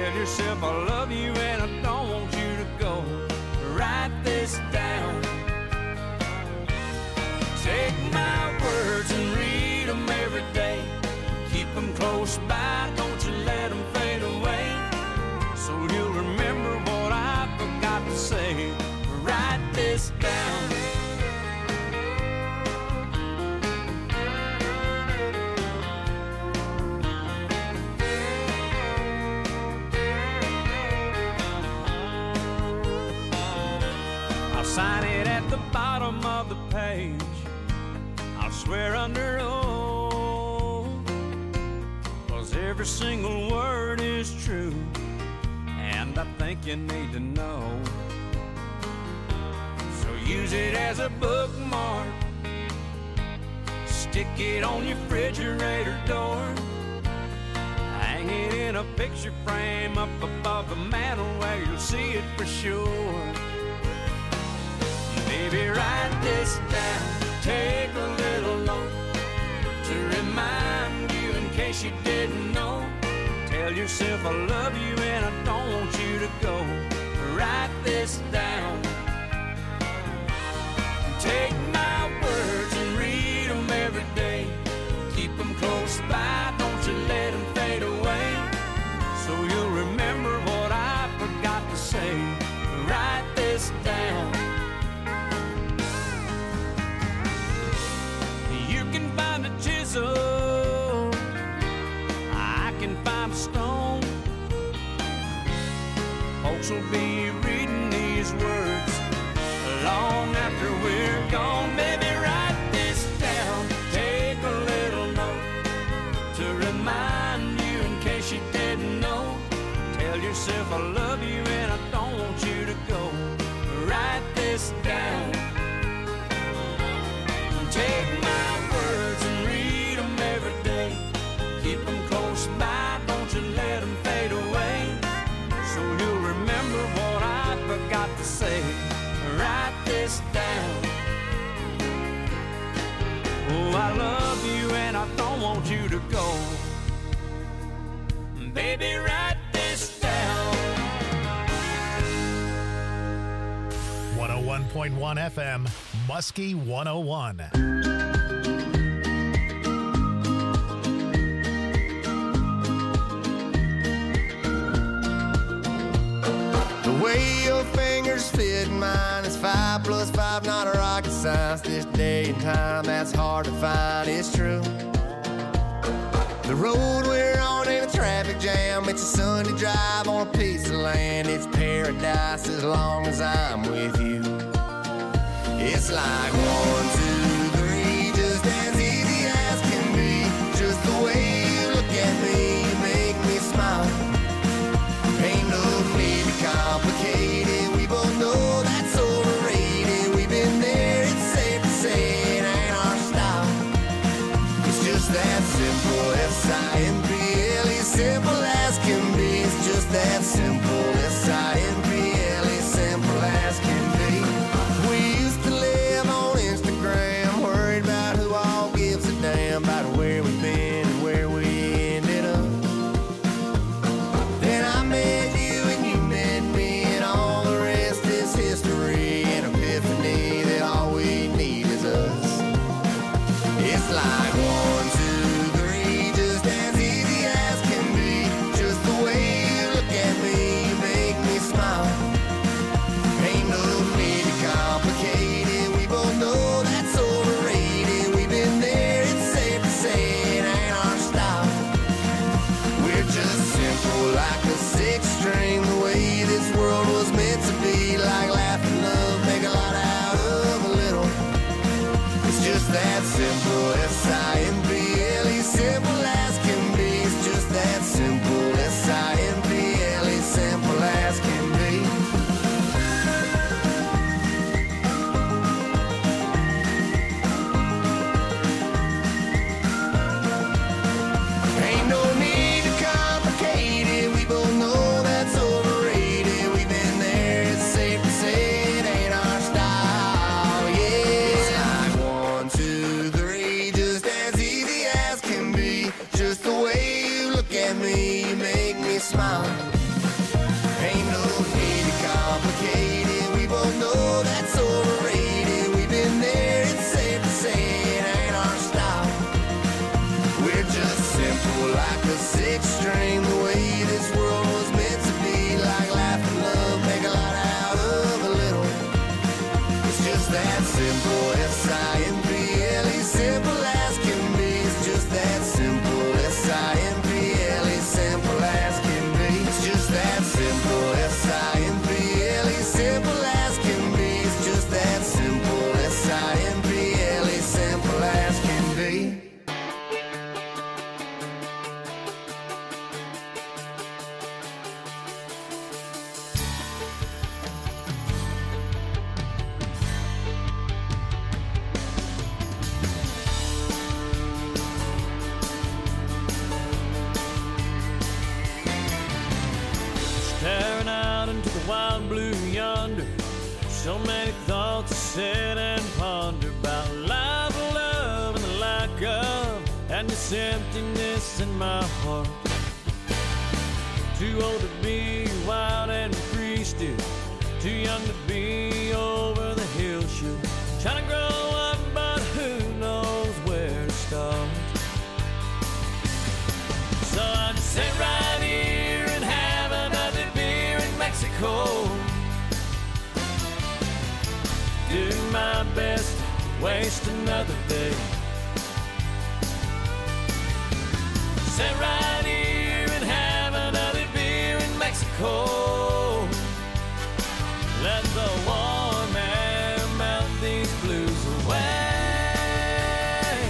Tell yourself I love you and I don't want you to go. Write this down. Take my words and read them every day. Keep them close by, don't you let them fade away. So you'll remember what I forgot to say. Write this down. I'll sign it at the bottom of the page. I'll swear under oath, 'cause every single word is true, and I think you need to know. So use it as a bookmark, stick it on your refrigerator door, hang it in a picture frame up above the mantle where you'll see it for sure. Baby, write this down, take a little note to remind you in case you didn't know. Tell yourself I love you and I don't want you to go. Write this down. Take my words and read them every day. Keep them close by, don't you let them fade away. So you'll remember what I forgot to say. Write this down. You can find a chisel, I can find a stone. Folks will be reading these words long after we're gone. Baby, write this down, take a little note to remind you in case you didn't know. Tell yourself I love you and I don't want you to go. Write this down. Take my words and read them every day. Keep them close by, don't you let them fade away. So you'll remember what I forgot to say. Write this down. Oh, I love you and I don't want you to go. Baby, write this down. 101.1 FM, Muskie 101. The way your fingers fit mine is 5 + 5, not a rocket science. This day and time, that's hard to find, it's true. The road we're on ain't a traffic jam. It's a Sunday drive on a piece of land. It's paradise as long as I'm with you. It's like 1, 2, 3, just as easy as can be. Just the way you look at me, you make me smile. Ain't no need to complicate it. We both know that's overrated. We've been there, it's safe to say it ain't our style. It's just that simple, S-I-M-P-L-E, simple as can be. It's just that simple, S-I-M-P-L-E, simple as can be. We used to live on Instagram, worried about who all gives a damn about where we've been and where we ended up. Then I met you and you met me, and all the rest is history. An epiphany that all we need is us. It's like 1, 2, 3, just as easy as can be. Just the way you look at me, you make me smile. Ain't no need to complicate it. We both know that's overrated. We've been there, it's safe to say it ain't our style. We're just simple like a 6-string, the way this world was meant to be. Like laugh and love, make a lot out of a little. It's just that simple, S-I-M-P-L-E, simple as can be. It's just that simple, S-I-M-P-L-E, simple as can be. Ain't no need to complicate it. We both know wild blue yonder. So many thoughts to sit and ponder about life, love, and the lack of, and this emptiness in my heart. Too old to be wild and free still, too young to be over the hill shoot. Trying to grow up, but who knows where to start. So I just sit right here and have another beer in Mexico. Do my best to waste another day. Sit right here and have another beer in Mexico. Let the warm air melt these blues away.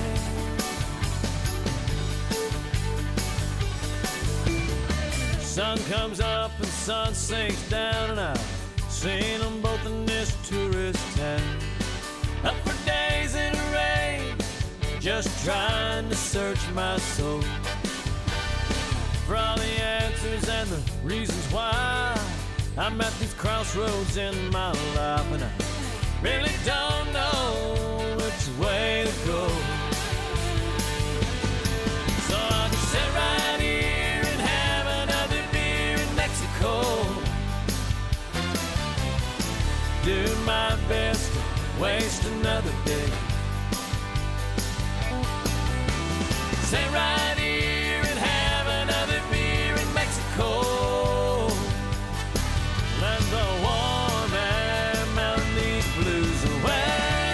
Sun comes up and sun sinks down, and I've seen them both in this tourist town. Up for days in the rain, just trying to search my soul for all the answers and the reasons why I'm at these crossroads in my life, and I really don't know which way to go. So I'll just sit right here and have another beer in Mexico. Do my best to waste another day. Sit right here and have another beer in Mexico. Let the warm air melt these blues away.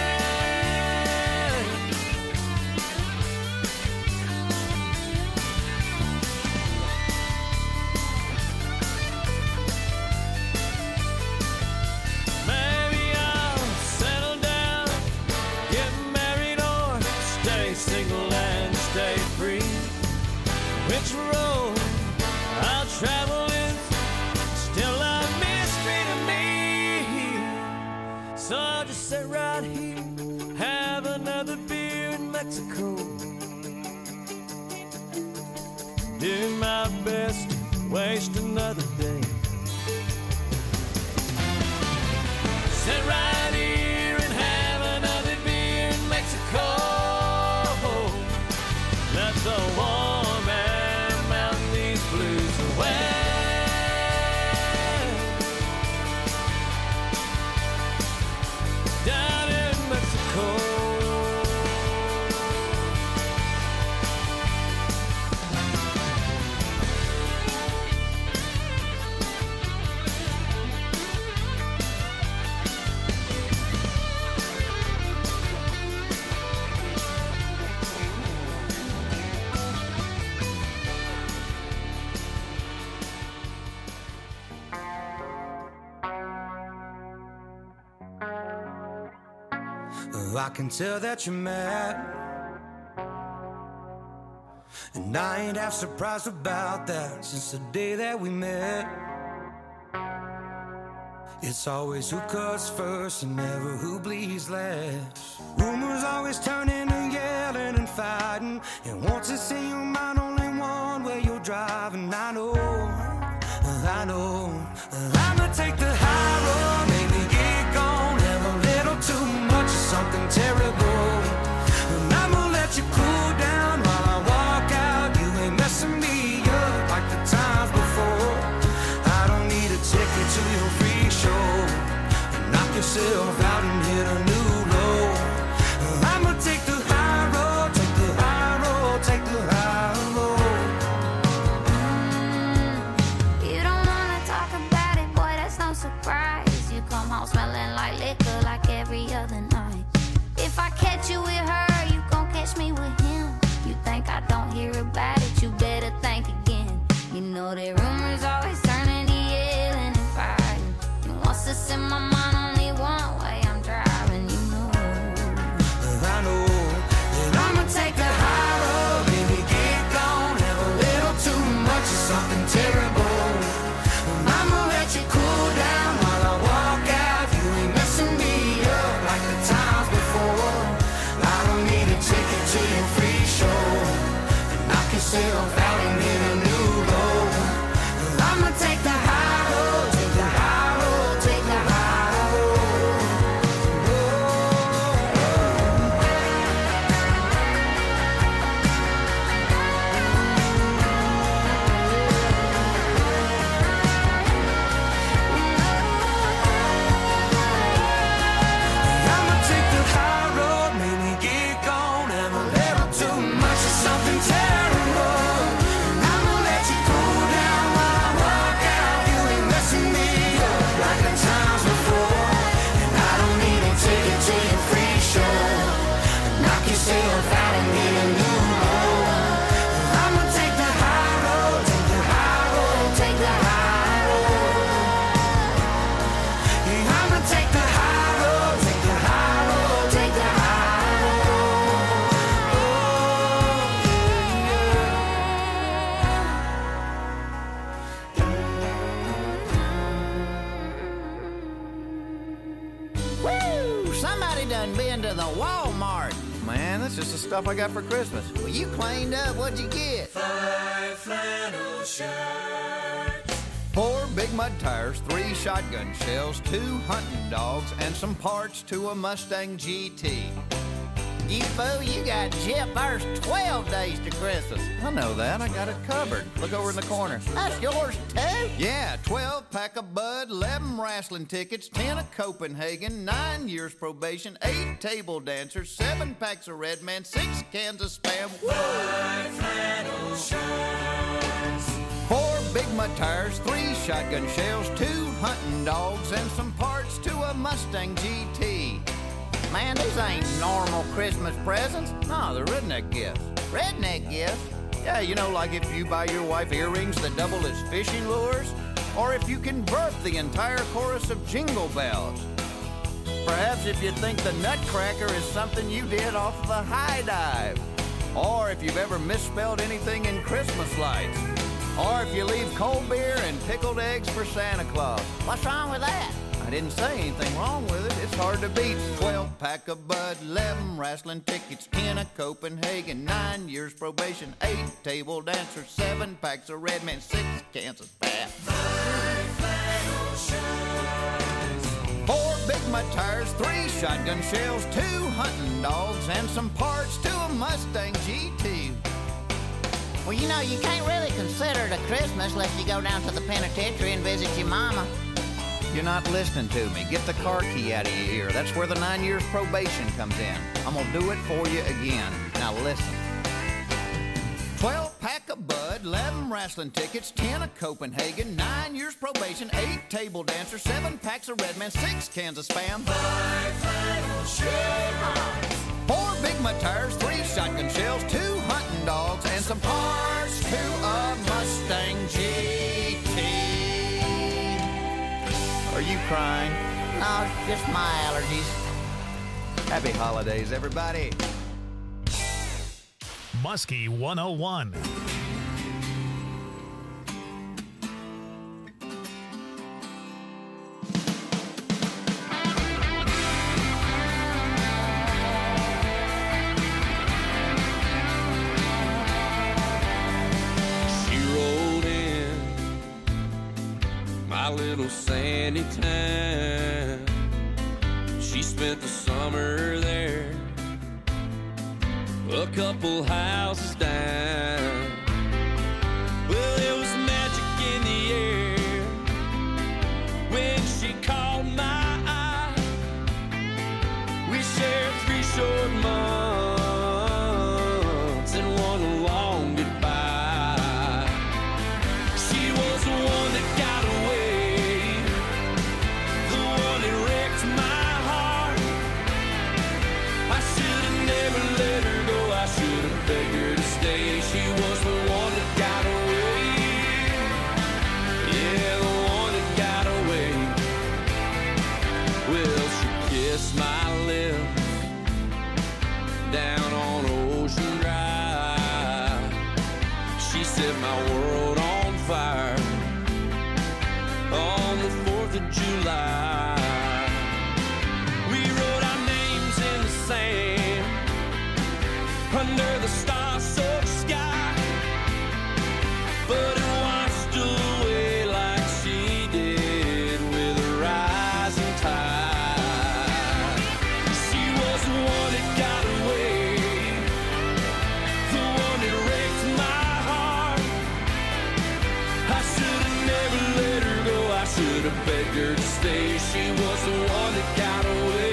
Maybe I'll settle down, get married, or stay single and stay free. Which road I'll travel is still a mystery to me. So I'll just sit right here, have another beer in Mexico. Do my best to waste another day. Sit right here and have another beer in Mexico. Let the warm air melt these blues away. Down in Mexico. I can tell that you're mad, and I ain't half surprised about that. Since the day that we met, it's always who cuts first and never who bleeds last. Rumors always turn into yelling and fighting, and once it's in your mind, only one way you're driving. I know I'ma take the high road, maybe get gone, have a little too much of something terrible, and I'ma let you cool down while I walk out. You ain't messing me up like the times before. I don't need a ticket to your freak show, and knock yourself out and hit a new low. I'ma take the high road, take the high road, take the high road. You don't wanna talk about it, boy, that's no surprise. You come home smelling like liquor like every other night. If I catch you with her, you gon' catch me with him. You think I don't hear about it, you better think again. You know that rumors always turn into yelling and fighting, and once it's in my mind, only one way I'm driving. You know I know that I'ma take the high road, baby, get gone, have a little too much of something terrible, and I'ma let you cool down while I walk out. You ain't messing me up like the times before. I don't need a ticket to your free show, and knock yourself out and hit a new low. I'ma take the high road, take the high road. done been to the Walmart. Man, that's just the stuff I got for Christmas. Well, you cleaned up. What'd you get? 5 flannel shirts. 4 Big Mud tires, 3 shotgun shells, 2 hunting dogs, and some parts to a Mustang GT. You fool, you got Jip. There's 12 days to Christmas. I know that. I got it covered. Look over in the corner. That's yours, too? Yeah, 12 pack of Bud, 11 wrestling tickets, 10 of Copenhagen, 9 years probation, 8 table dancers, 7 packs of Red Man, 6 cans of Spam. 5 flannel shirts. 4 Big Mud tires, 3 shotgun shells, 2 hunting dogs, and some parts to a Mustang GT. Man, these ain't normal Christmas presents. No, they're redneck gifts. Redneck gifts. Yeah, you know, like if you buy your wife earrings that double as fishing lures, or if you convert the entire chorus of Jingle Bells. Perhaps if you think the Nutcracker is something you did off of a high dive, or if you've ever misspelled anything in Christmas lights, or if you leave cold beer and pickled eggs for Santa Claus. What's wrong with that? I didn't say anything wrong with it. It's hard to beat. 12 pack of Bud, 11 wrestling tickets, 10 of Copenhagen, 9 years probation, 8 table dancers, 7 packs of Red Man, 6 cans of Spam. 5 flannel shirts. 4 Big Mud tires, 3 shotgun shells, 2 hunting dogs, and some parts to a Mustang GT. Well, you know, you can't really consider it a Christmas unless you go down to the penitentiary and visit your mama. You're not listening to me. Get the car key out of your ear. That's where the 9 years probation comes in. I'm gonna do it for you again. Now listen. 12 pack of Bud, 11 wrestling tickets, 10 of Copenhagen, 9 years probation, 8 table dancers, 7 packs of Red Man, 6 cans of Spam. 5 flannel shirts. 4 Big Mud tires, 3 shotgun shells, 2 hunting dogs, and some parts to a Mustang GT. Are you crying? No, it's just my allergies. Happy holidays, everybody. Muskie 101. She rolled in my little sandy town. She spent the summer there, a couple houses down. Well, there was magic in the air when she caught my eye. We shared 3 short months and one long goodbye. She was the one that got away, the one that wrecked my heart. I should have never let her go, I should have begged her to stay. She was the one that got away, yeah, the one that got away. Well, she kissed my lips down on Ocean Drive. She set my world on fire on the 4th of July. We wrote our names in the sand under the star-soaked sky, but it washed away like she did with a rising tide. She was the one that got away, the one that wrecked my heart. I should have never let her go, I should have begged her to stay. She was the one that got away,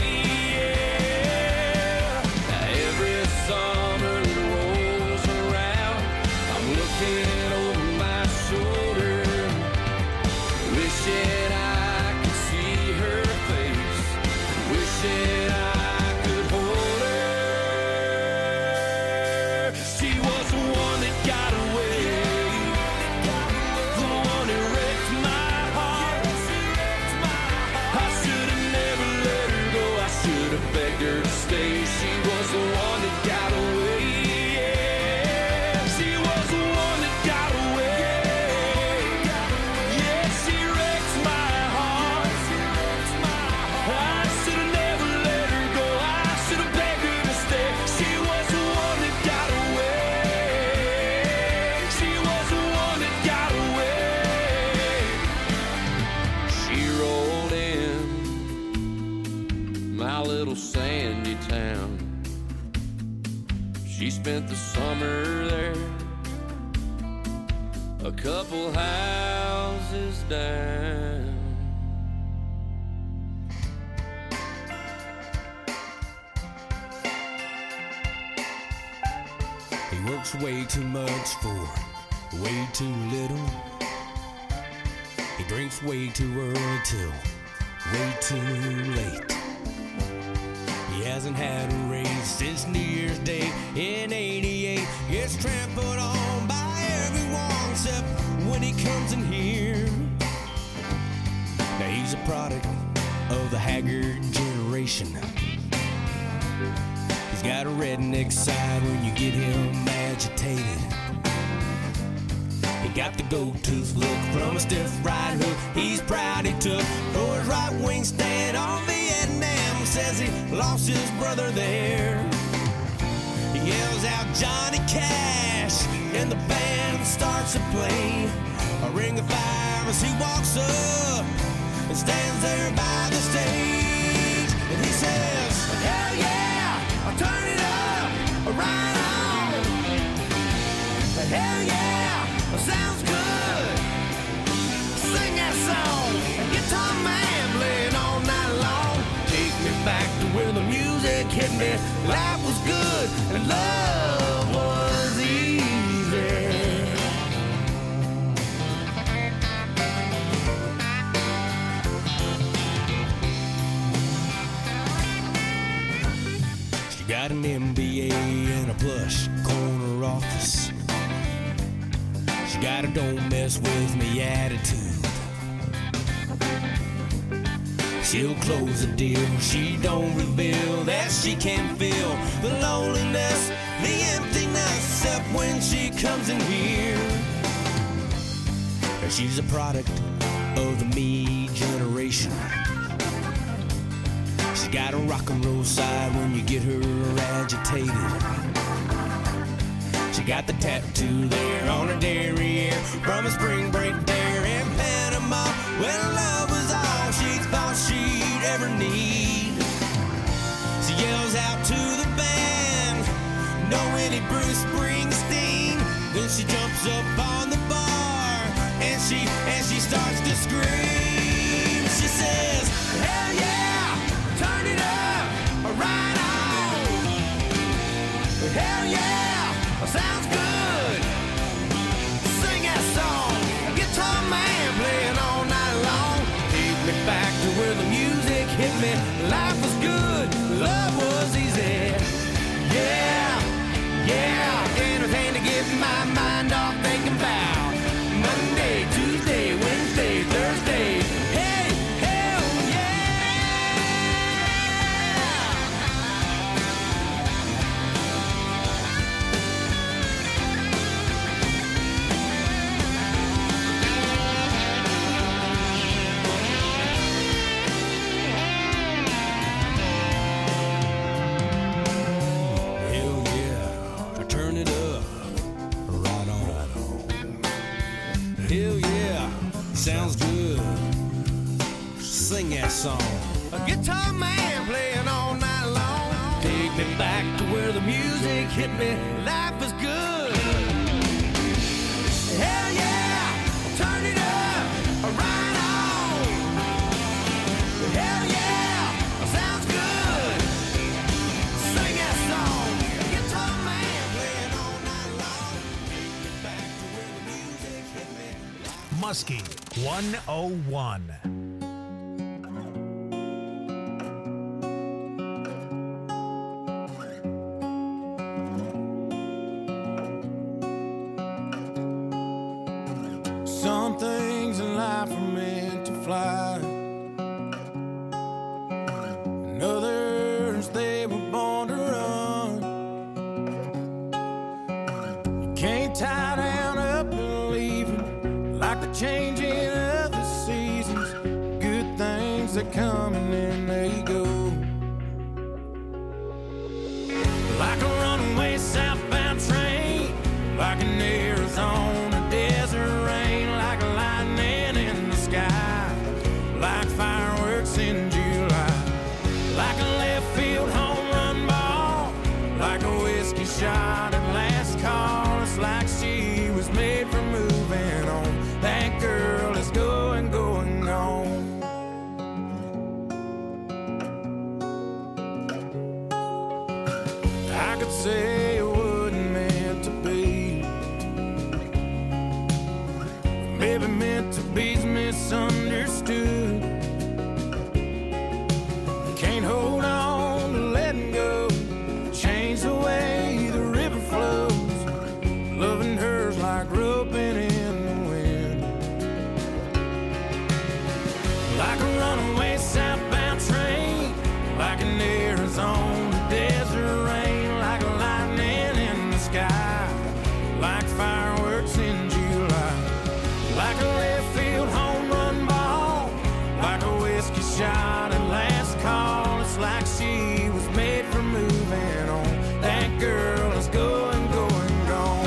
yeah. Every summer that rolls around, I'm looking over my shoulder, wishing I could see her face, wishing I could hold her. She was the one that got away, the one that wrecked my heart. I should have never let her go, I She spent the summer there, a couple houses down. He works way too much for way too little. He drinks way too early till way too late. He hasn't had a raise since New Year's Day in '88. Gets trampled on by everyone except when he comes in here. Now he's a product of the haggard generation. He's got a redneck side when you get him agitated. He got the gold-tooth look from a stiff right hook he's proud he took for his right wing stand on Vietnam. Says he lost his brother there. He yells out Johnny Cash and the band starts to play a ring of fire as he walks up and stands there by the stage. And he says, hell yeah, I'll turn it up, right on. Hell yeah, sounds good. Sing that song, guitar man playing all night long. Take me back to where the music hit me. Life was good and love was easy. She got an MBA and a plush corner office. She got a don't mess with me attitude. She'll close a deal, she don't reveal that she can feel the loneliness, the emptiness, except when she comes in here. She's a product of the me generation. She's got a rock and roll side when you get her agitated. She got the tattoo there on her derriere from a spring break there in Panama when love was all she thought she'd ever need. She yells out to the band, "No any Bruce Springsteen." Then she jumps up on the bar and she starts to scream. She says, hell yeah, turn it up, right on. Hell yeah, sounds good. Sing that song, guitar man playing all night long. Take me back to where the music hit me. Life was good, love was easy. Yeah, yeah, anything to get my mind off thinking about Monday, Tuesday, Wednesday, Thursday. Hey, hell sounds good. Sing that song. A guitar man playing all night long. Take me back to where the music hit me. Life was good. Hell yeah, turn it up, right on. Hell yeah, sounds good. Sing that song. A guitar man playing all night long. Take me back to where the music hit me. Muskie 101. Some things in life are meant to fly, and others they were born to run. You can't tie down up and leave them like the changing of the seasons. Good things that come and then they go. Like a runaway southbound train, like an Arizona desert rain, like lightning in the sky, like fireworks in July, like a left field home run ball, like a whiskey shot runaway southbound train, like an Arizona desert rain, like a lightning in the sky, like fireworks in July, like a left field home run ball, like a whiskey shot at last call. It's like she was made for moving on. That girl is going, going, gone.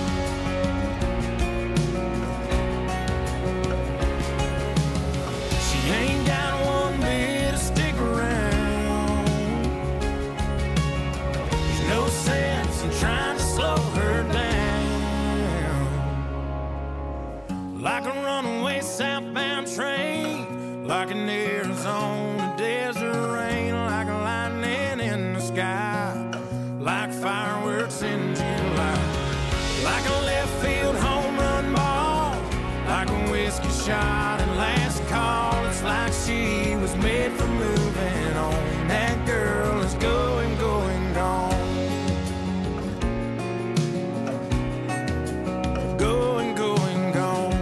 She ain't got one bit of stick around. There's no sense in trying to slow her down. Like a runaway southbound train, like an Arizona desert rain, like a lightning in the sky, like fireworks in July, like a left field home run ball, like a whiskey shot and last call. It's like she was made for moving on. That girl is going, going, gone. Going, going, gone.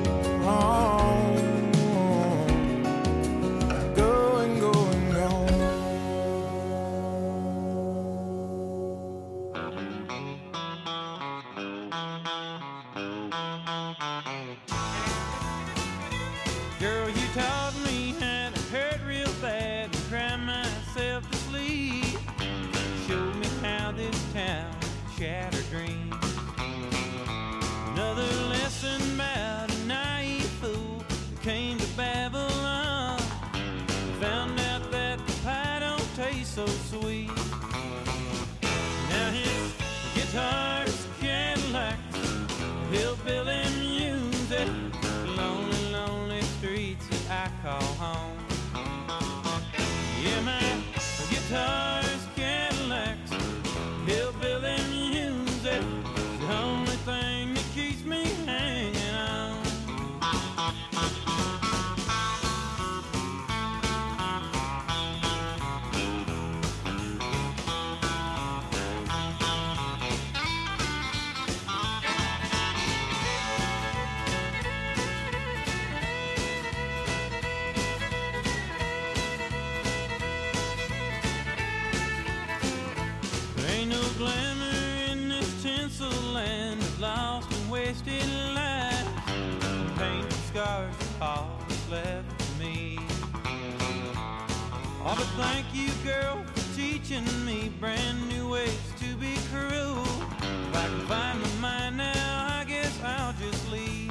Going, going, gone. Girl, you taught me how to hurt real bad and cry myself to sleep. Showed me how this town shattered dreams. Another lesson about a naive fool who came to Babylon. Found out that the pie don't taste so sweet. Now his guitar's Cadillacs, hillbilly music, lonely, lonely streets that I call home. Yeah, my guitar's Cadillacs, hillbilly music, the only thing that keeps me hanging on. There ain't no glamour in this tinsel land of lost and wasted lives. Painted scars are all that's left for me. Oh, but thank you, girl, for teaching me brand new ways to be cruel. If I can find my mind now, I guess I'll just leave.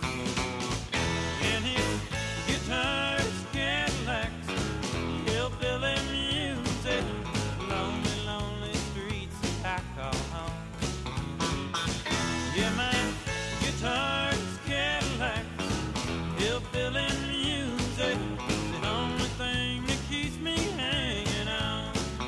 And his guitar's Cadillacs, hillbilly music, lonely, lonely streets that I call home. Yeah, my guitar's Cadillacs, hillbilly music, the only thing that keeps me hanging on.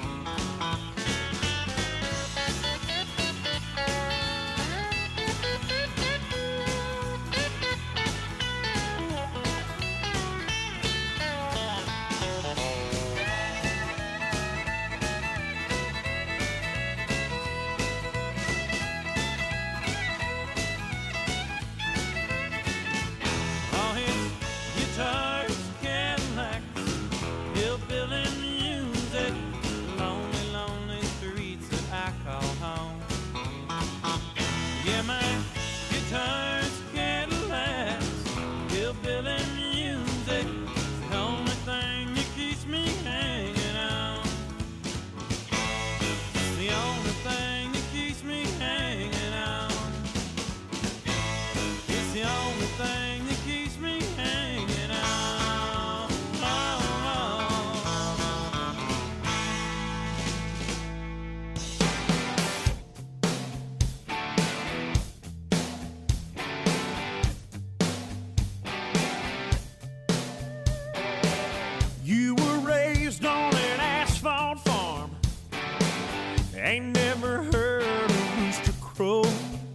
All his guitars, Cadillacs, hillbilly music, lonely, lonely streets that I call home. Yeah, my guitar's Cadillacs, hillbilly music, the only thing that keeps me hanging on. It's the only thing that keeps me hanging on. It's the only thing that keeps me hanging on. You were raised on an asphalt farm. Ain't never heard a rooster crow.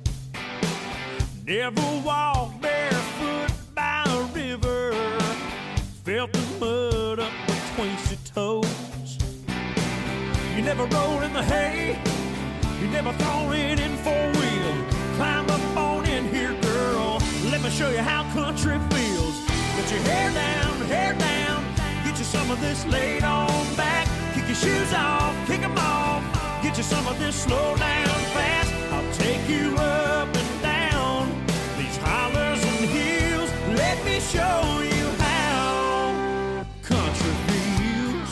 Never walked barefoot by a river. Felt the mud up between your toes. You never rode in the hay. You never thrown it in four-wheel. Climb up on in here, girl. Let me show you how country feels. Put your hair down, some of this laid on back. Kick your shoes off, kick 'em off. Get you some of this slow down fast. I'll take you up and down these hollers and hills. Let me show you how country feels.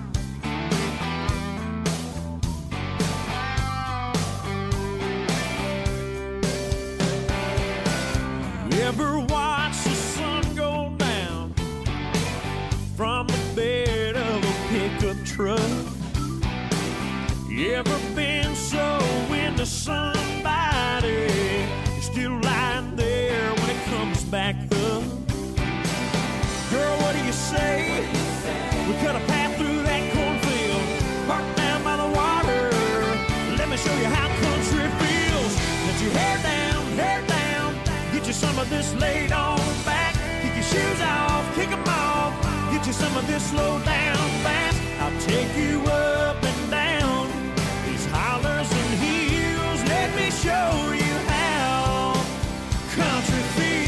You ever watch the sun go down from the bed of a pickup truck? You ever been so into somebody you're still lying there when it comes back up? Girl, what do you say? We cut a path through that cornfield, parked down by the water. Let me show you how country feels. Let your hair down, get you some of this laid on back. Kick your shoes off, kick 'em off. Get you some of this slow down fast. I'll take you up and down these hollers and hills. Let me show you how country feels.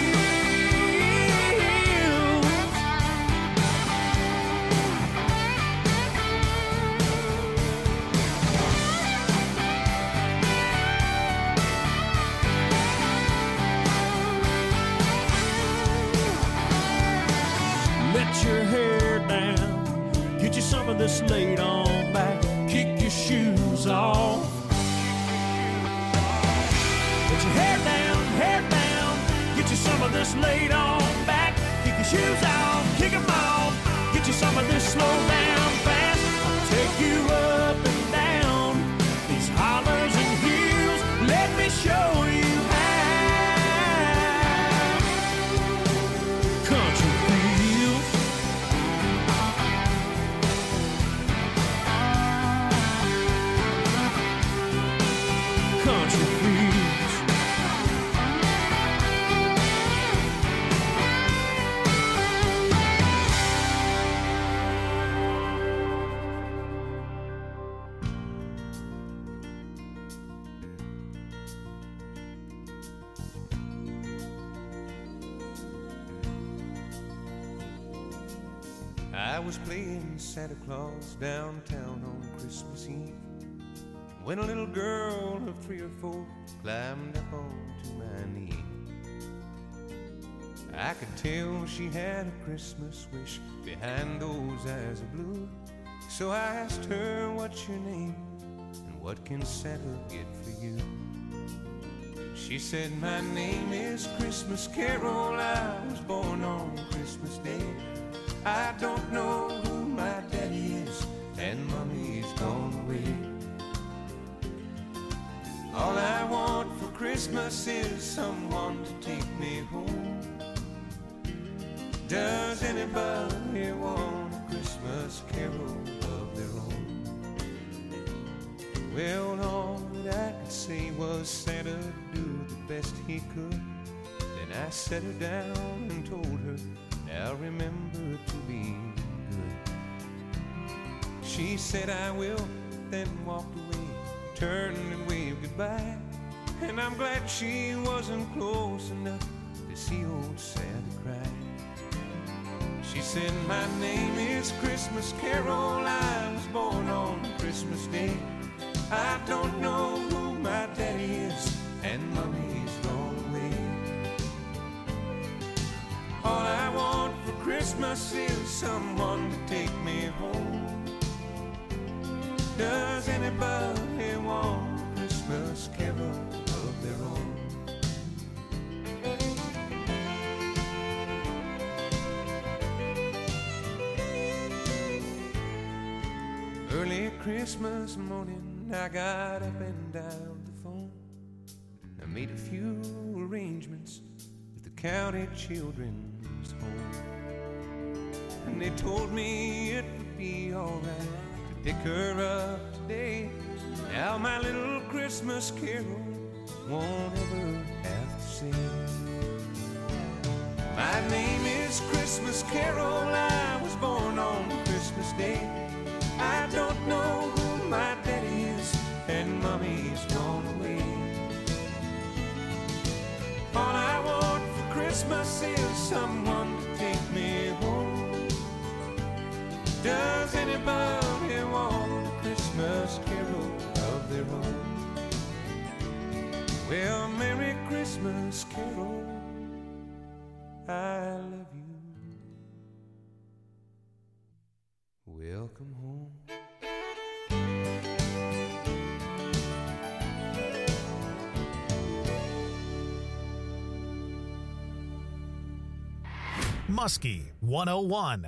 Let your hair down, get you some of this laid on back. Kick your shoes off. Let your hair down, get you some of this laid on back. Kick your shoes off, kick 'em off. Get you some of this slow down fast. I'll take you up and down these hollers and hills. Let me show you how country feels. Country feels. I was playing Santa Claus downtown on Christmas Eve when a little girl of 3 or 4 climbed up onto my knee. I could tell she had a Christmas wish behind those eyes of blue. So I asked her, what's your name and what can Santa get for you? She said, my name is Christmas Carol. I was born on Christmas Day. I don't know who my daddy is, and mommy's gone away. All I want for Christmas is someone to take me home. Does anybody want a Christmas carol of their own? Well, all that I could say was Santa do the best he could. Then I set her down and told her, now remember to be good. She said I will, then walked away, turned and waved goodbye. And I'm glad she wasn't close enough to see old Santa cry. She said my name is Christmas Carol. I was born on Christmas Day. I don't know who my daddy is, and mommy's gone away. All I want for Christmas is someone to take me home. Does anybody want a Christmas carol of their own? Early Christmas morning, I got up and dialed the phone. I made a few arrangements with the county children's home. And they told me it would be alright to pick her up today. Now my little Christmas carol won't ever have to sing. My name is Christmas Carol. I was born on Christmas Day. I don't know who my daddy is, and mommy's gone away. All I want for Christmas is someone to take me home. Well, Merry Christmas, Carol, I love you. Welcome home. Muskie 101.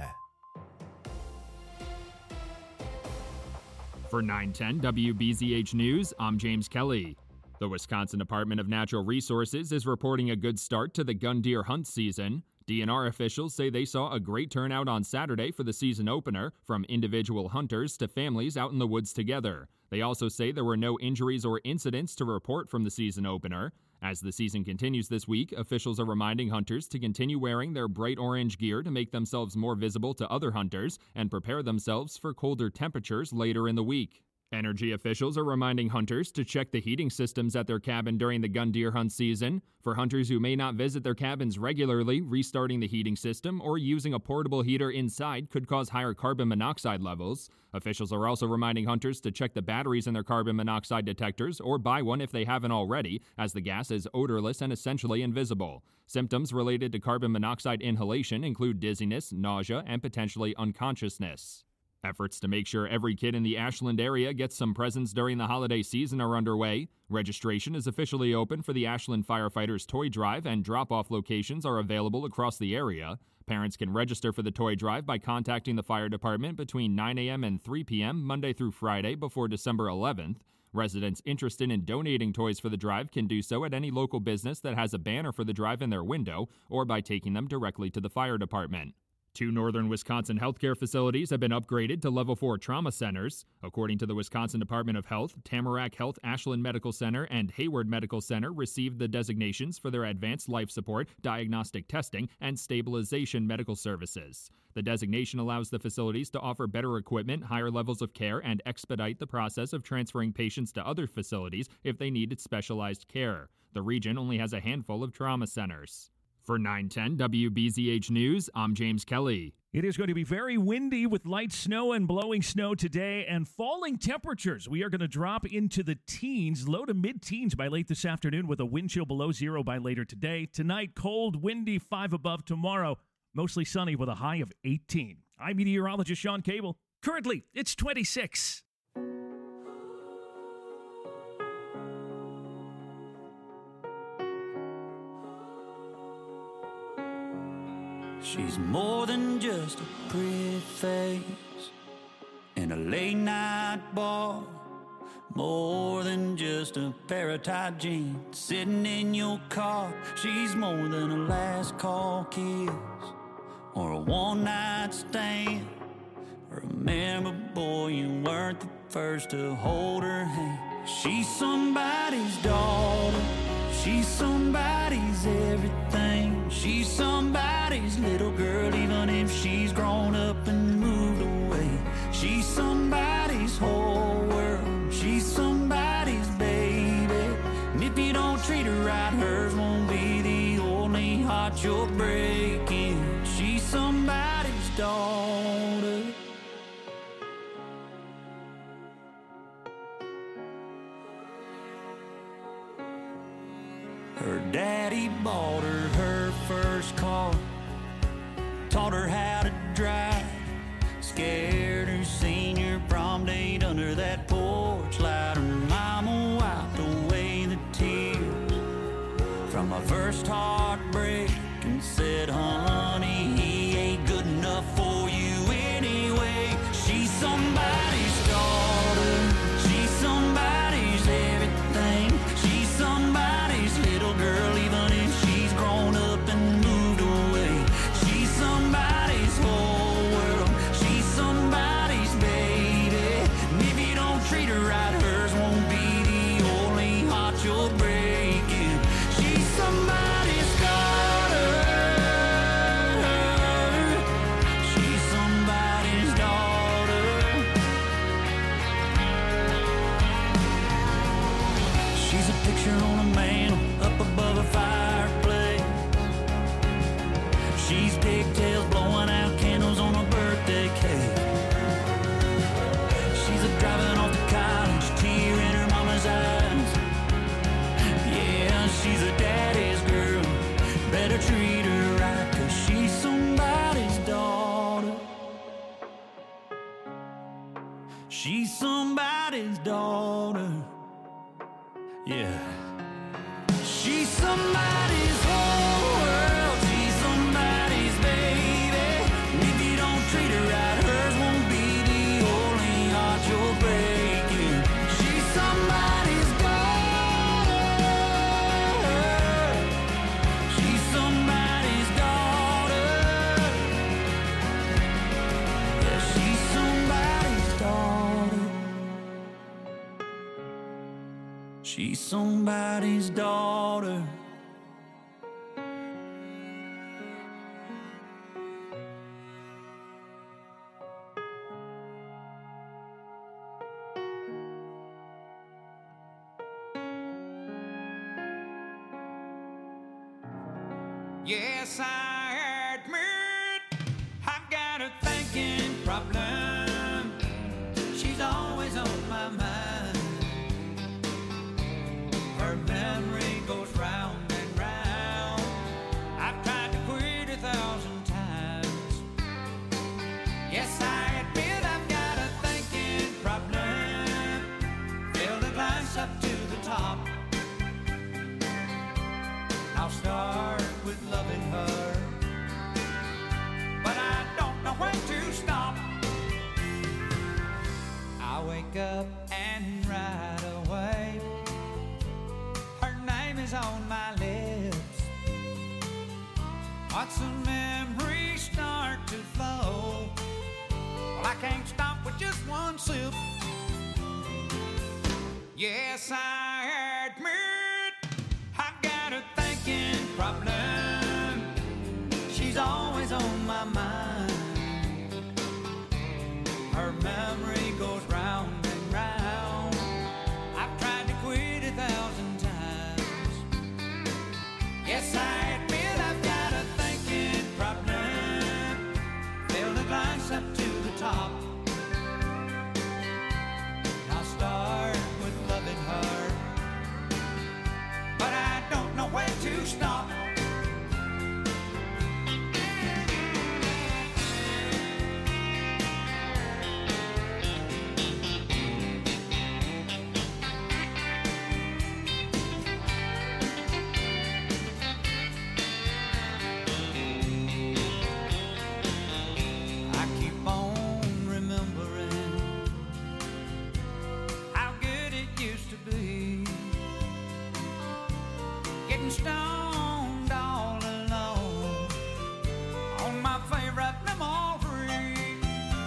For 910 WBZH News, I'm James Kelly. The Wisconsin Department of Natural Resources is reporting a good start to the gun deer hunt season. DNR officials say they saw a great turnout on Saturday for the season opener, from individual hunters to families out in the woods together. They also say there were no injuries or incidents to report from the season opener. As the season continues this week, officials are reminding hunters to continue wearing their bright orange gear to make themselves more visible to other hunters and prepare themselves for colder temperatures later in the week. Energy officials are reminding hunters to check the heating systems at their cabin during the gun deer hunt season. For hunters who may not visit their cabins regularly, restarting the heating system or using a portable heater inside could cause higher carbon monoxide levels. Officials are also reminding hunters to check the batteries in their carbon monoxide detectors or buy one if they haven't already, as the gas is odorless and essentially invisible. Symptoms related to carbon monoxide inhalation include dizziness, nausea, and potentially unconsciousness. Efforts to make sure every kid in the Ashland area gets some presents during the holiday season are underway. Registration is officially open for the Ashland Firefighters Toy Drive, and drop-off locations are available across the area. Parents can register for the toy drive by contacting the fire department between 9 a.m. and 3 p.m. Monday through Friday before December 11th. Residents interested in donating toys for the drive can do so at any local business that has a banner for the drive in their window, or by taking them directly to the fire department. 2 northern Wisconsin healthcare facilities have been upgraded to Level 4 trauma centers. According to the Wisconsin Department of Health, Tamarack Health Ashland Medical Center and Hayward Medical Center received the designations for their advanced life support, diagnostic testing, and stabilization medical services. The designation allows the facilities to offer better equipment, higher levels of care, and expedite the process of transferring patients to other facilities if they needed specialized care. The region only has a handful of trauma centers. For 910 WBZH News, I'm James Kelly. It is going to be very windy with light snow and blowing snow today and falling temperatures. We are going to drop into the teens, low to mid-teens by late this afternoon with a wind chill below 0 by later today. Tonight, cold, windy, 5 above. Tomorrow, mostly sunny with a high of 18. I'm meteorologist Sean Cable. Currently, it's 26. She's more than just a pretty face in a late night bar, more than just a pair of tight jeans sitting in your car. She's more than a last call kiss or a one night stand. Remember, boy, you weren't the first to hold her hand. She's somebody's daughter, she's somebody's everything. She's somebody's little girl, even if she's grown up and moved away. She's somebody's whole world, she's somebody's baby. And if you don't treat her right, hers won't be the only heart you're breaking. She's somebody's daughter. Her daddy bought her first car, taught her how to drive, scared her senior prom date under that porch light. Her mama wiped away the tears from my first heartbreak and said, honey, he ain't good enough for you anyway. She's somebody's daughter, she's somebody's everything. She's somebody's little girl, even if she's grown up and moved away. She's somebody's whole She's somebody's daughter. Yeah. She's somebody's whole world. She's somebody's baby. And if you don't treat her right, hers won't be the only heart you're breaking. She's somebody's daughter. She's somebody's daughter. Yeah, she's somebody's daughter. She's somebody's daughter. Yes, I admit I've got a thinking problem. She's always on my mind. Her memory goes round and round. I've tried to quit 1,000 times. Yes, I admit I've got a thinking problem. Fill the glass up to the top. I'll start with loving her, but I don't know when to stop. I wake up and right away her name is on my lips. Watch the memories start to flow. Well, I can't stop with just one sip. Yes, I admit I've got a thinking problem. She's always on my mind. Her memory goes round and round. I've tried to quit 1,000 times. Yes, I admit I've got a thinking problem. Fill the glass up to the top. I'll start with loving her, but I don't know where to stop. I keep on remembering how good it used to be. Getting stoned all alone on my favorite memory.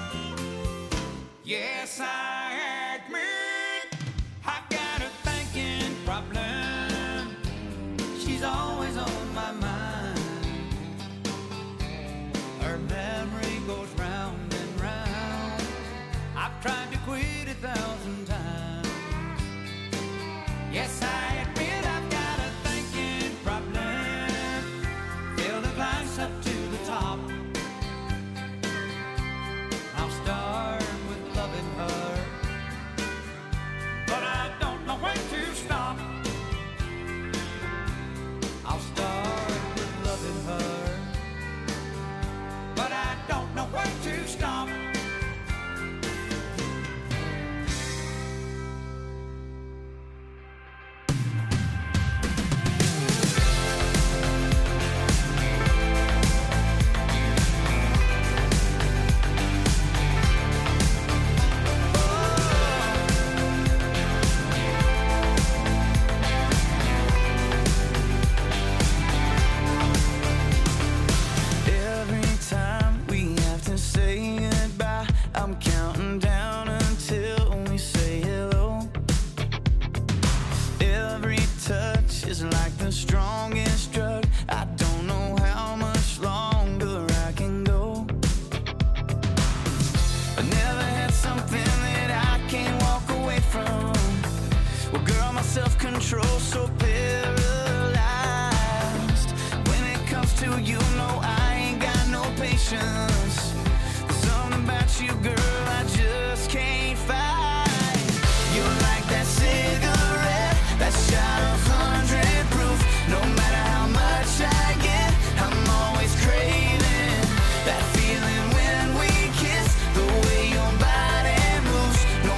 Yes, I admit I've got a thinking problem. She's always on my mind. Her memory goes round and round. I've tried to quit 1,000 times. Yes, I admit I've got a thinking problem. Fill the glass up to the top. I'll start with loving her, but I don't know when to stop. I'll start with loving her, but I don't know when to stop. Every time we have to say goodbye, I'm counting down until we say hello. Every touch is like the strongest drug. I don't know how much longer I can go. I never had something that I can't walk away from. Well, girl, my self-control's so paralyzed. When it comes to you, no, I ain't got no patience. There's something about you, girl, I just can't fight. You're like that cigarette, that shot of 100 proof. No matter how much I get, I'm always craving that feeling when we kiss. The way your body moves, no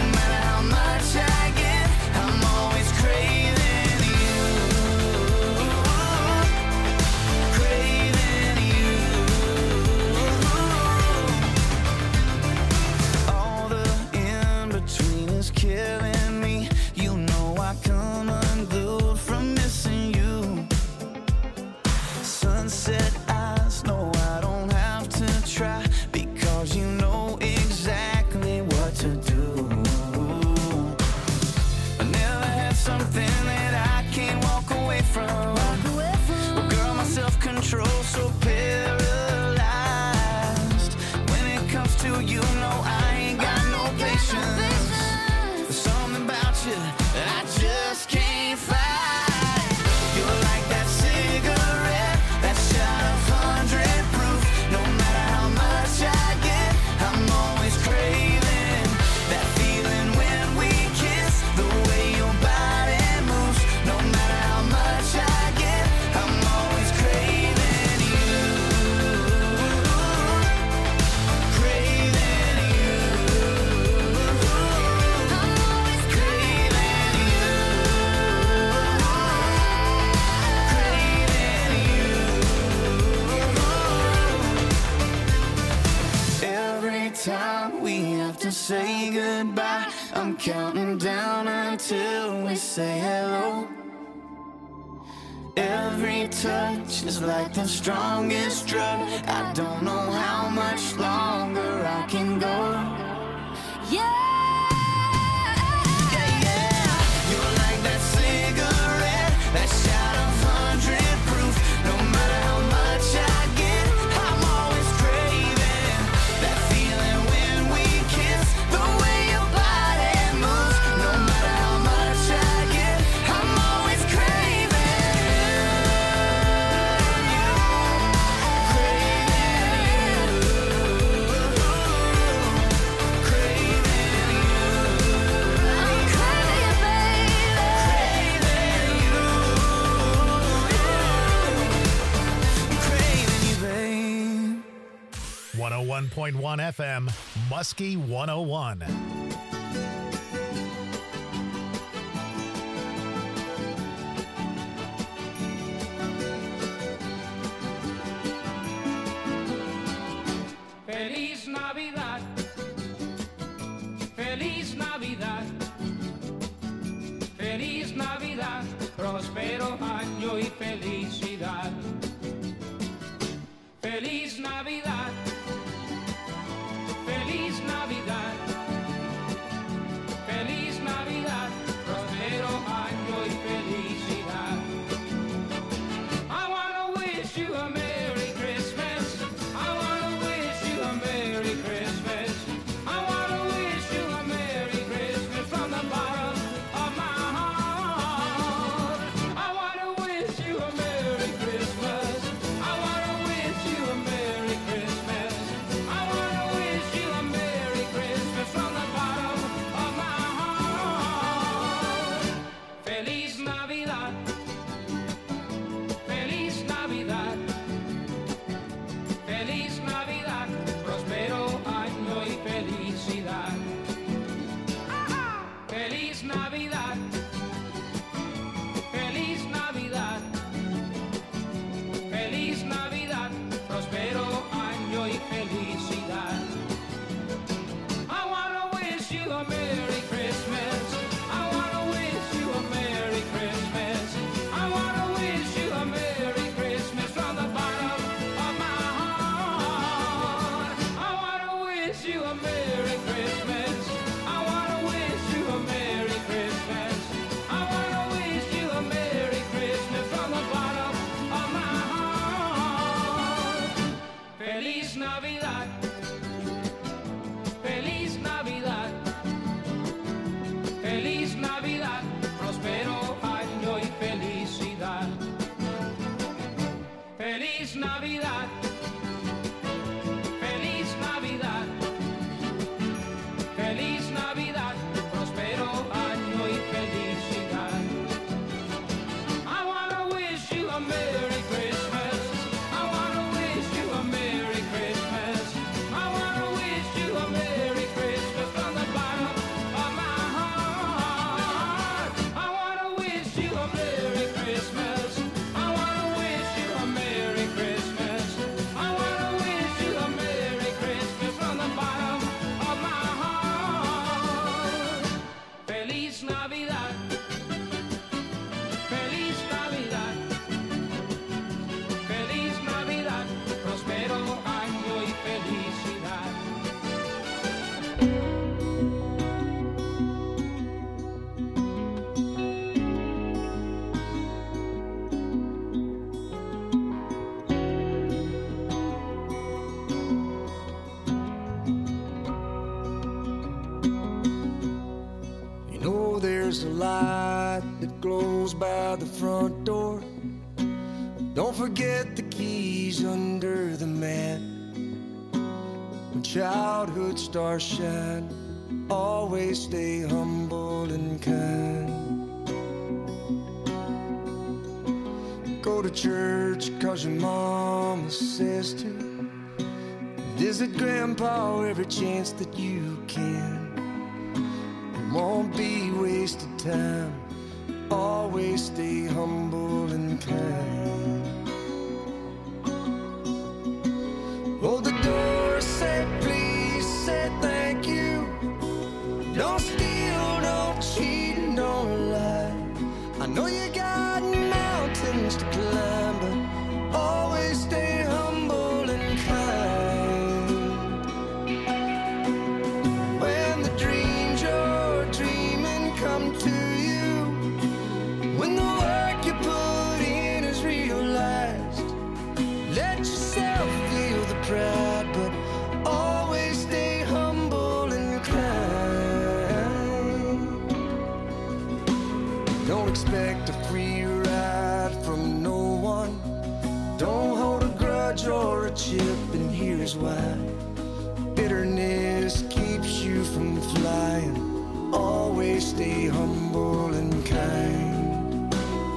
time we have to say goodbye, I'm counting down until we say hello. Every touch is like the strongest drug. I don't know how much longer I can go. Yeah. You're like that cigarette, that shot of 100 proof. No matter how much I get, I'm always craving that feeling when we kiss. The way your body moves. No matter how much I get, I'm always craving you. I'm craving you, babe. 101.1 FM, Muskie 101. Feliz Navidad, Feliz Navidad, Feliz Navidad, próspero año y felicidad. Feliz Navidad, Feliz Navidad, Feliz Navidad, próspero año y felicidad. I wanna wish you a Merry Christmas. I wanna wish you a Merry Christmas. I wanna wish you a Merry Christmas from the bottom of my heart. I wanna wish you a Merry Christmas. I wanna wish you a Merry Christmas. I wanna wish you a Merry Christmas from the bottom of my heart. Feliz Navidad. Feliz Navidad, Feliz Navidad, próspero año y felicidad. Feliz Navidad, Feliz Navidad, Feliz Navidad, próspero año y felicidad. I wanna wish you a Merry Christmas. I wanna wish you a Merry Christmas. I wanna wish you a Merry Christmas from the bottom of my heart. I wanna wish you a Merry Christmas. I wanna wish you a Merry Christmas. I wanna wish you a Merry Christmas from the bottom of my heart. Feliz Navidad. Feliz Navidad, Feliz Navidad, próspero año y felicidad. Feliz Navidad, Feliz Navidad, Feliz Navidad, próspero año y felicidad. I wanna wish you a Merry Christmas. I wanna wish you a Merry Christmas. I wanna wish you a Merry Christmas from the bottom of my heart. I wanna wish you a Merry Christmas. I wanna wish you a Merry Christmas. I wanna wish you a Merry Christmas from the bottom of my heart. Feliz Navidad. Feliz Navidad. Feliz Navidad, próspero año y felicidad. You know there's a light that glows by the front door. Don't forget the keys under the mat. When childhood stars shine, always stay humble and kind. Go to church 'cause your mama says to. Visit grandpa every chance that you can. It won't be wasted time. Always stay humble and kind. Hold the door, say please, say pride, but always stay humble and kind. Don't expect a free ride from no one. Don't hold a grudge or a chip, and here's why. Bitterness keeps you from flying. Always stay humble and kind.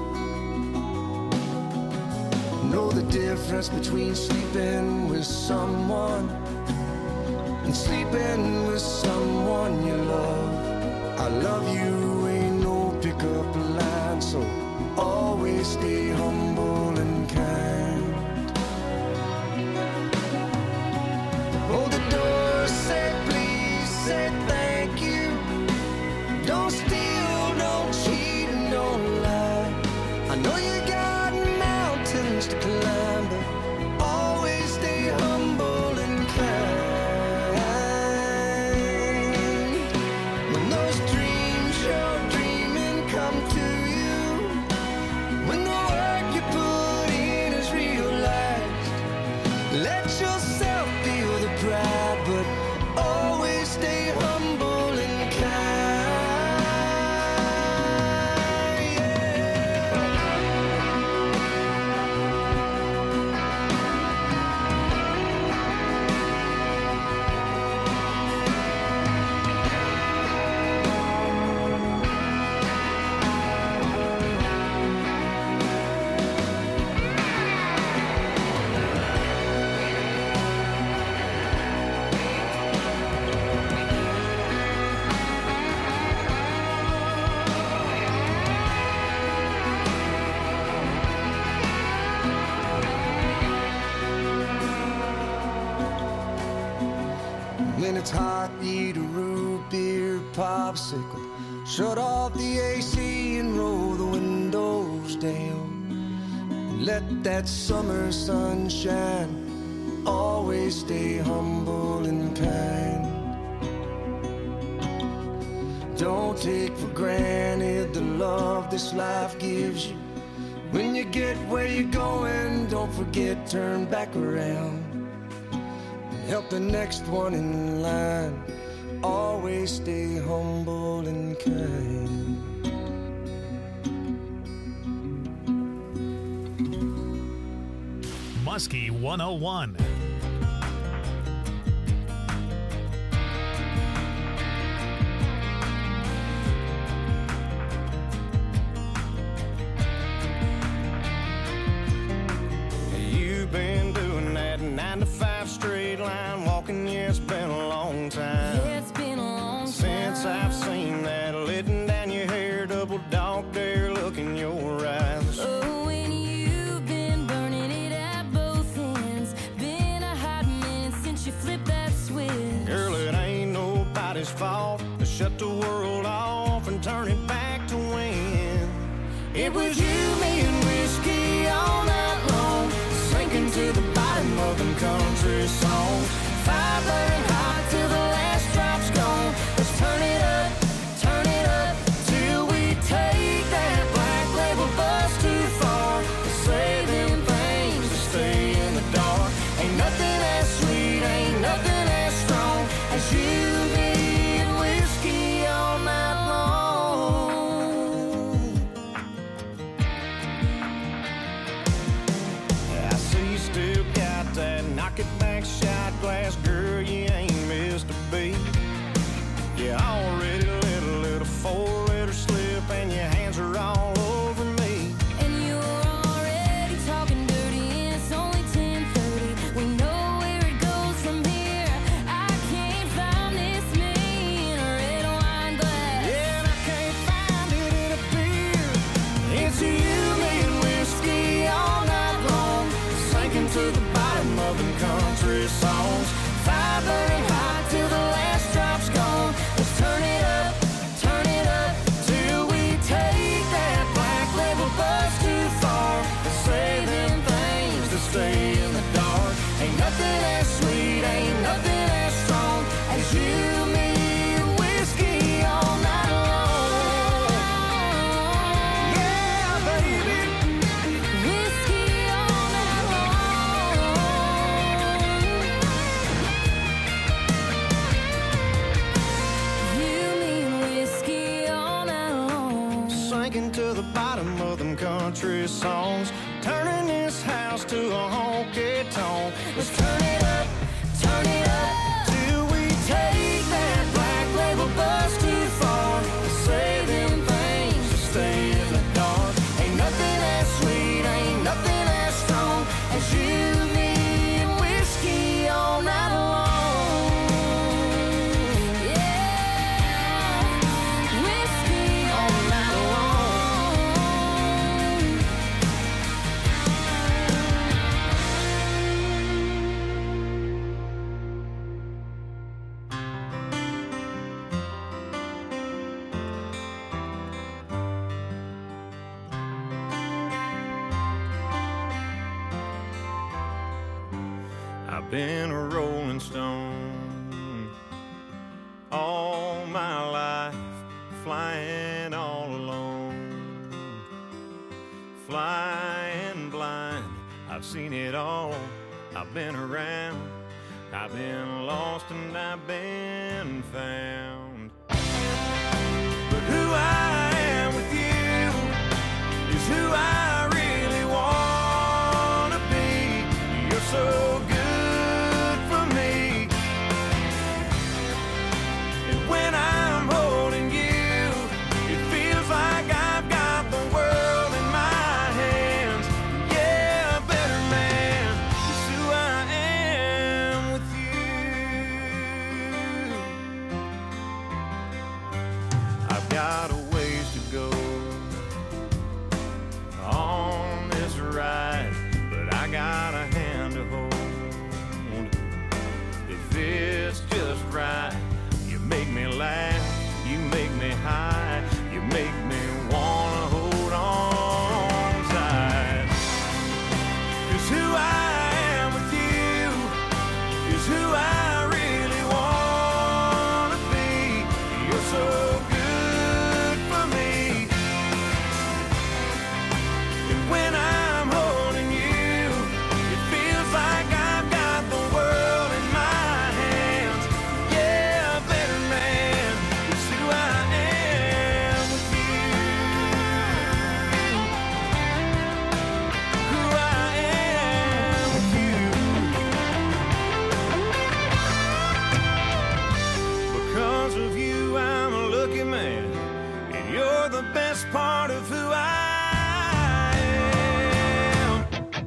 Know the difference between sleeping with someone and sleeping with someone you love. I love you ain't no pickup line, so always stay humble and kind. Hold the door, say please, say thank you. Don't steal, don't cheat, and don't lie. I know you got mountains to climb, but always stay humble and kind. When those dreams you're dreaming come to you, when the work you put in is realized, let yourself feel the pride, but always stay humble and kind. When it's hot, eat a root beer popsicle. Shut off the AC and roll the windows down. Let that summer sun shine. Always stay humble and kind. Don't take for granted the love this life gives you. When you get where you're going, don't forget, turn back around. Help the next one in line. Always stay humble and kind. Muskie 101. You've been doing that 9 to 5 straight line walking, yeah, it's been a long time. It's been a long time since I've seen that letting down your hair, double dog dare look in your eyes. Oh, and you've been burning it at both ends. Been a hot minute since you flipped that switch. Girl, it ain't nobody's fault to shut the world off and turn it back to when it was you, me, and whiskey all night long, sinking to the bottom of them country songs. Fire burning hot till the last drop's gone. Let's turn it up till we take that black label bus too far. Say them things to stay in the dark. Ain't nothing as sweet, ain't nothing as strong as you, me, and whiskey all night long. I see you still got that knock it back shot glass, girl, you ain't missed a beat. You already let a little 4-letter slip and your hands are all over me. And you're already talking dirty and it's only 10:30. We know where it goes from here. I can't find this me in a red wine glass. Yeah, and I can't find it in a beer. It's you, me, and whiskey all night long, sinking to the bottom of them country songs. Fire burning hot till the last country songs, turning this house to a honky tonk. Let's turn it up till we take that black label bus too far. Say them things to stay in the dark. Ain't nothing as sweet, ain't nothing as strong as you, me, and whiskey all night long. Been a rolling stone all my life, flying all alone, flying blind. I've seen it all, I've been around, I've been lost and I've been found. But who I am with you is who I really want to be. You're so good. Got a ways to go on this ride, but I got a hand to hold. If it's just right, you make me laugh, you make me high, you make me wanna hold on tight. 'Cause who I am with you is who I really wanna be. You're so good. Part of who I am.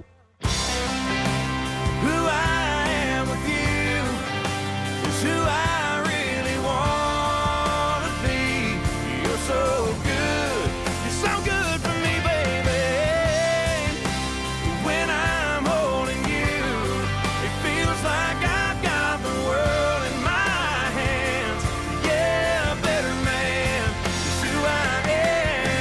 Who I am with you is who I really want to be. You're so good, you're so good for me, baby. When I'm holding you, it feels like I've got the world in my hands. Yeah, better man is who I am.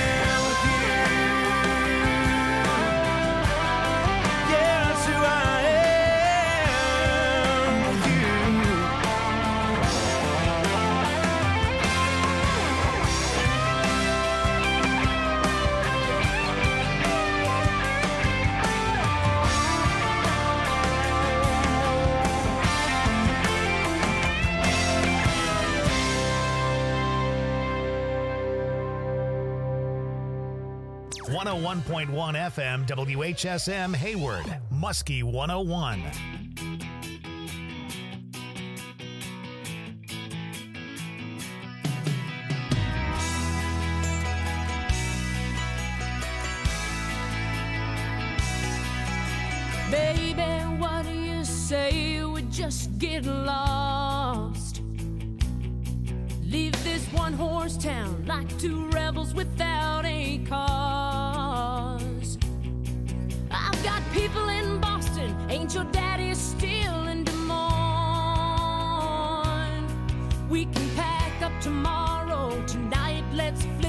.1 FM WHSM Hayward, Muskie 101. Baby, what do you say we just get lost? Leave this one-horse town like two rebels without a cause. I've got people in Boston, ain't your daddy still in Des Moines? We can pack up tomorrow, tonight let's fly.